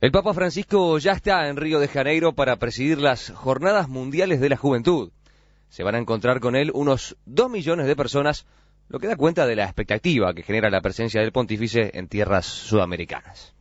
El Papa Francisco ya está en Río de Janeiro para presidir las Jornadas Mundiales de la Juventud. Se van a encontrar con él unos 2 millones de personas, lo que da cuenta de la expectativa que genera la presencia del pontífice en tierras sudamericanas.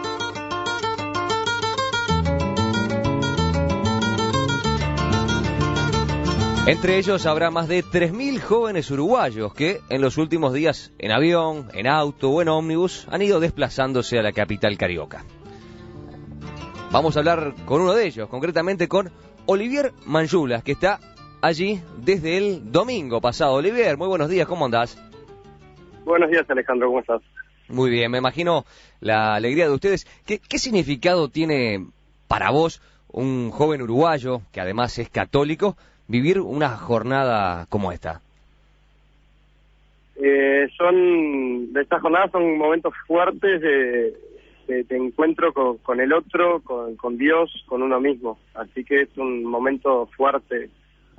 Entre ellos habrá más de 3.000 jóvenes uruguayos que en los últimos días en avión, en auto o en ómnibus han ido desplazándose a la capital carioca. Vamos a hablar con uno de ellos, concretamente con Olivier Manjulas, que está allí desde el domingo pasado. Olivier, muy buenos días, ¿cómo andás? Buenos días, Alejandro, ¿cómo estás? Muy bien, me imagino la alegría de ustedes. ¿Qué significado tiene para vos, un joven uruguayo, que además es católico, vivir una jornada como esta? Estas jornadas son momentos fuertes de encuentro con el otro, con Dios, con uno mismo. Así que es un momento fuerte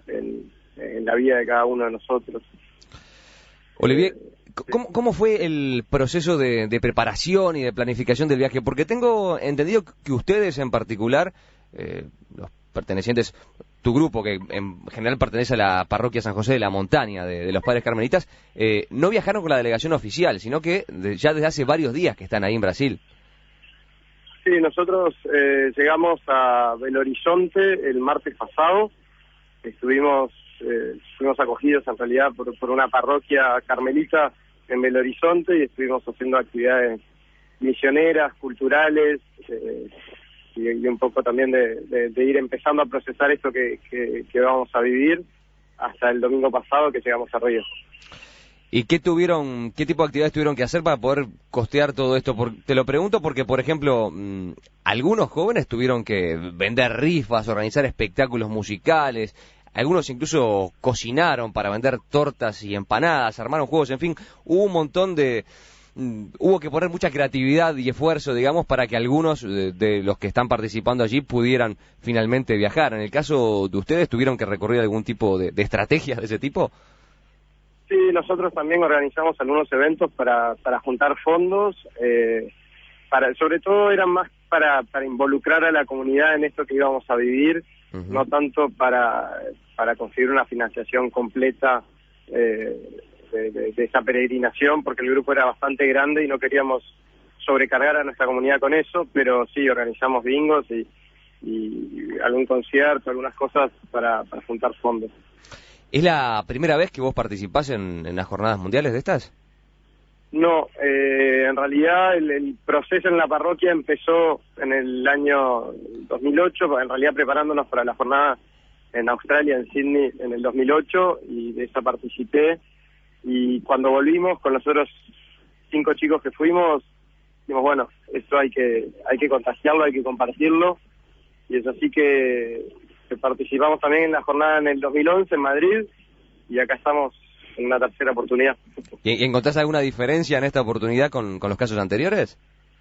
en la vida de cada uno de nosotros. Olivier, ¿cómo fue el proceso de preparación y de planificación del viaje? Porque tengo entendido que ustedes en particular, los pertenecientes, tu grupo, que en general pertenece a la parroquia San José de la Montaña de los Padres Carmelitas, no viajaron con la delegación oficial, sino que ya desde hace varios días que están ahí en Brasil. Sí, nosotros llegamos a Belo Horizonte el martes pasado. Fuimos acogidos en realidad por una parroquia carmelita en Belo Horizonte y estuvimos haciendo actividades misioneras, culturales, y un poco también de ir empezando a procesar esto que vamos a vivir hasta el domingo pasado que llegamos a Río. ¿Y qué tipo de actividades tuvieron que hacer para poder costear todo esto? Te lo pregunto porque, por ejemplo, algunos jóvenes tuvieron que vender rifas, organizar espectáculos musicales, algunos incluso cocinaron para vender tortas y empanadas, armaron juegos, en fin, hubo un montón hubo que poner mucha creatividad y esfuerzo, digamos, para que algunos de los que están participando allí pudieran finalmente viajar. En el caso de ustedes, ¿tuvieron que recurrir a algún tipo de estrategias de ese tipo? Sí, nosotros también organizamos algunos eventos para juntar fondos, sobre todo eran más para involucrar a la comunidad en esto que íbamos a vivir, no tanto para conseguir una financiación completa de esa peregrinación, porque el grupo era bastante grande y no queríamos sobrecargar a nuestra comunidad con eso, pero sí organizamos bingos y algún concierto, algunas cosas para juntar fondos. ¿Es la primera vez que vos participás en las jornadas mundiales de estas? No, en realidad el proceso en la parroquia empezó en el año 2008, en realidad preparándonos para la jornada en Australia, en Sydney, en el 2008, y de esa participé. Y cuando volvimos con los otros 5 chicos que fuimos, dijimos, bueno, esto hay que contagiarlo, hay que compartirlo, y es así que participamos también en la jornada en el 2011 en Madrid, y acá estamos en una tercera oportunidad. ¿Y encontrás alguna diferencia en esta oportunidad con los casos anteriores?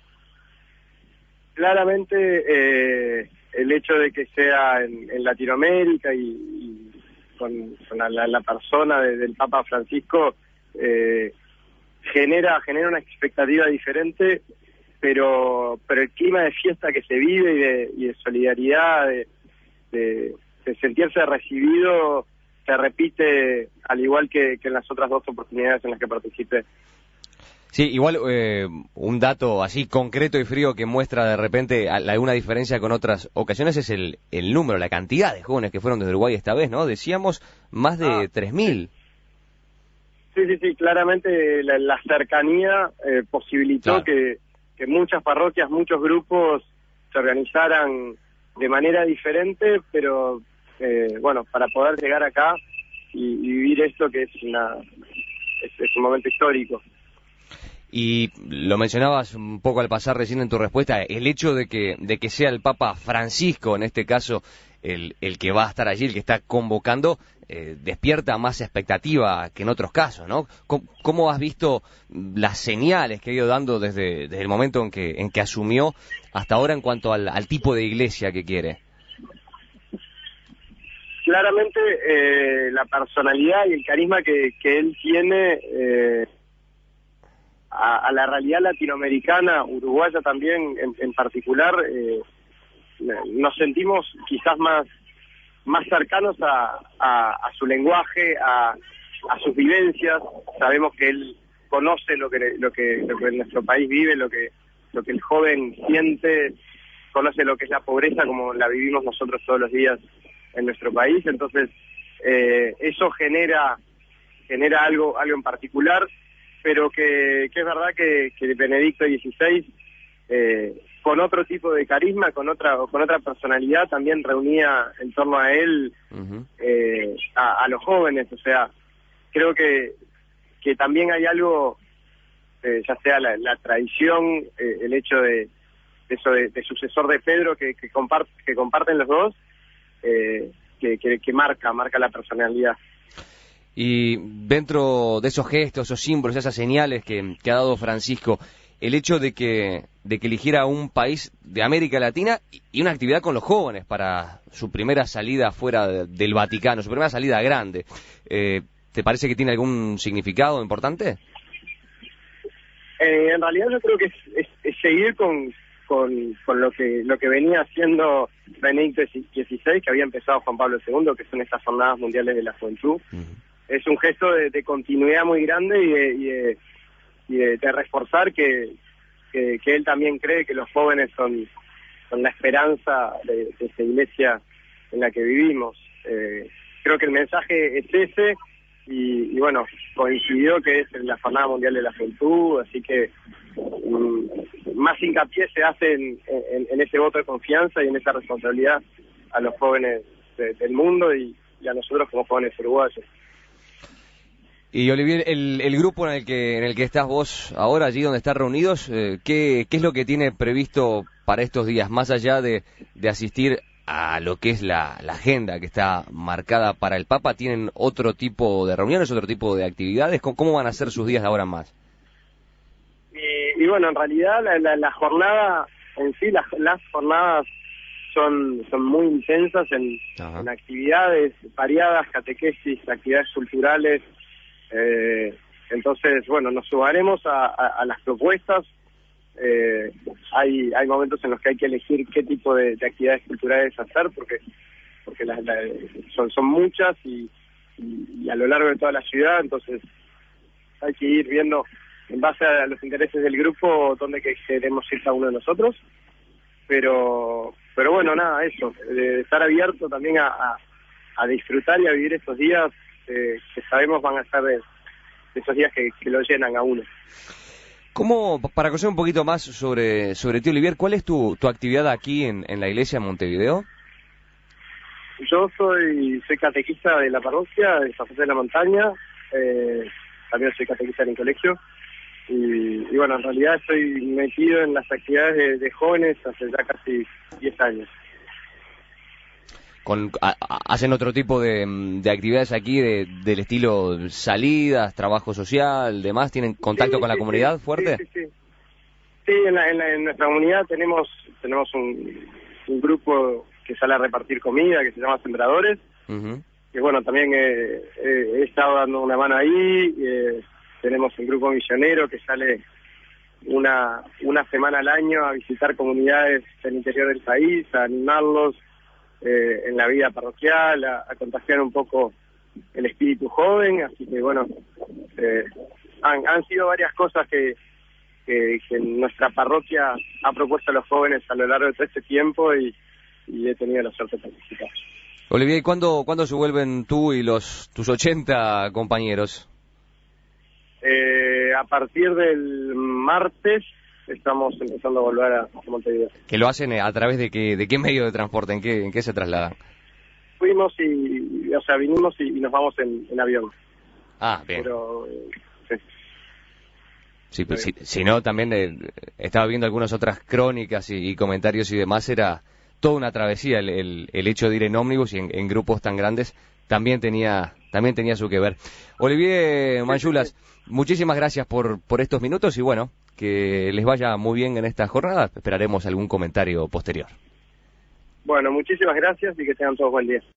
Claramente el hecho de que sea en Latinoamérica y con la persona del Papa Francisco genera una expectativa diferente, pero el clima de fiesta que se vive y de solidaridad, de sentirse recibido, se repite al igual que en las otras 2 oportunidades en las que participé. Sí, igual un dato así concreto y frío que muestra de repente alguna diferencia con otras ocasiones es el número, la cantidad de jóvenes que fueron desde Uruguay esta vez, ¿no? Decíamos más de 3.000. Sí, claramente la cercanía posibilitó que muchas parroquias, muchos grupos se organizaran de manera diferente, pero bueno, para poder llegar acá y vivir esto que es un momento histórico. Y lo mencionabas un poco al pasar recién en tu respuesta, el hecho de que sea el Papa Francisco, en este caso, el que va a estar allí, el que está convocando, despierta más expectativa que en otros casos, ¿no? ¿Cómo has visto las señales que ha ido dando desde el momento en que asumió hasta ahora en cuanto al tipo de iglesia que quiere? Claramente la personalidad y el carisma que él tiene a la realidad latinoamericana, uruguaya también en particular, nos sentimos quizás más cercanos a su lenguaje, a sus vivencias. Sabemos que él conoce lo que nuestro país vive, lo que el joven siente, conoce lo que es la pobreza como la vivimos nosotros todos los días en nuestro país. Entonces eso genera algo en particular, pero que es verdad que Benedicto XVI, con otro tipo de carisma, con otra personalidad, también reunía en torno a él a los jóvenes. O sea, creo que también hay algo, ya sea la tradición, el hecho de sucesor de Pedro que comparten los dos, que marca la personalidad. Y dentro de esos gestos, esos símbolos, esas señales que ha dado Francisco, el hecho de que eligiera un país de América Latina y una actividad con los jóvenes para su primera salida fuera del Vaticano, su primera salida grande, ¿te parece que tiene algún significado importante? En realidad yo creo que es seguir con lo que venía haciendo Benedicto XVI, que había empezado Juan Pablo II, que son estas jornadas mundiales de la juventud. Es un gesto de continuidad muy grande y de reforzar que él también cree que los jóvenes son la esperanza de esta iglesia en la que vivimos. Creo que el mensaje es ese, y bueno, coincidió que es la Jornada Mundial de la Juventud, así que más hincapié se hace en ese voto de confianza y en esa responsabilidad a los jóvenes del mundo y a nosotros como jóvenes uruguayos. Y Olivier, el grupo en el que estás vos ahora, allí donde están reunidos, ¿qué es lo que tiene previsto para estos días, más allá de asistir a lo que es la agenda que está marcada para el Papa? ¿Tienen otro tipo de reuniones, otro tipo de actividades? ¿Cómo van a ser sus días de ahora en más? Y bueno, en realidad la jornada en sí, las jornadas son muy intensas en actividades variadas, catequesis, actividades culturales. Entonces, bueno, nos sumaremos a las propuestas. Hay momentos en los que hay que elegir qué tipo de actividades culturales hacer, porque son muchas y a lo largo de toda la ciudad. Entonces hay que ir viendo en base a los intereses del grupo dónde queremos ir cada uno de nosotros, pero bueno, nada, eso, de estar abierto también a disfrutar y a vivir estos días que sabemos van a ser de esos días que lo llenan a uno. ¿Cómo, para conocer un poquito más sobre ti, Olivier, cuál es tu actividad aquí en la iglesia en Montevideo? Yo soy catequista de la parroquia de San José de la Montaña, también soy catequista en el colegio, y bueno, en realidad estoy metido en las actividades de jóvenes hace ya casi 10 años. ¿Hacen otro tipo de actividades aquí del estilo salidas, trabajo social, demás? ¿Tienen contacto con la comunidad fuerte? Sí, en nuestra comunidad tenemos un grupo que sale a repartir comida, que se llama Sembradores, que bueno, también he estado dando una mano ahí. Tenemos un grupo misionero que sale una semana al año a visitar comunidades del interior del país, a animarlos en la vida parroquial, a contagiar un poco el espíritu joven. Así que bueno, han sido varias cosas que nuestra parroquia ha propuesto a los jóvenes a lo largo de todo este tiempo, y he tenido la suerte de participar. Olivier, ¿y cuándo se vuelven tú y tus 80 compañeros? A partir del martes estamos empezando a volver a Montevideo. ¿Que lo hacen a través de qué medio de transporte? ¿En qué se trasladan? Vinimos y nos vamos en avión. Ah, bien. Pero, sí, pues, si no, también estaba viendo algunas otras crónicas y comentarios y demás, era toda una travesía el hecho de ir en ómnibus y en grupos tan grandes también tenía su que ver. Olivier Manjulas, muchísimas gracias por estos minutos y bueno, que les vaya muy bien en esta jornada. Esperaremos algún comentario posterior. Bueno, muchísimas gracias y que tengan todos buen día.